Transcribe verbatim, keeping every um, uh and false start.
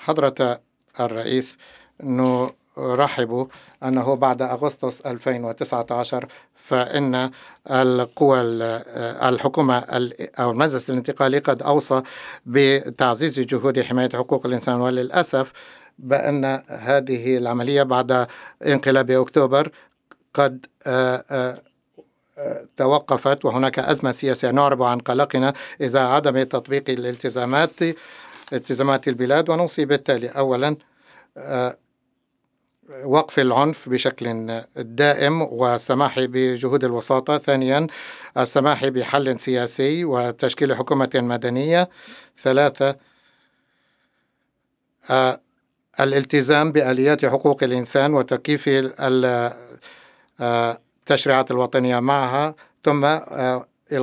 حضرة الرئيس، نرحب أنه بعد أغسطس ألفين وتسعة عشر فإن القوى الحكومة أو المجلس الانتقالي قد أوصى بتعزيز جهود حماية حقوق الإنسان، وللأسف بأن هذه العملية بعد انقلاب أكتوبر قد توقفت، وهناك أزمة سياسية. نعرب عن قلقنا إذا عدم تطبيق الالتزامات التزامات البلاد، ونوصي بالتالي: أولا وقف العنف بشكل دائم والسماح بجهود الوساطة. ثانيا السماح بحل سياسي وتشكيل حكومة مدنية. ثلاثة الالتزام بآليات حقوق الإنسان وتكييف التشريعات الوطنية معها. ثم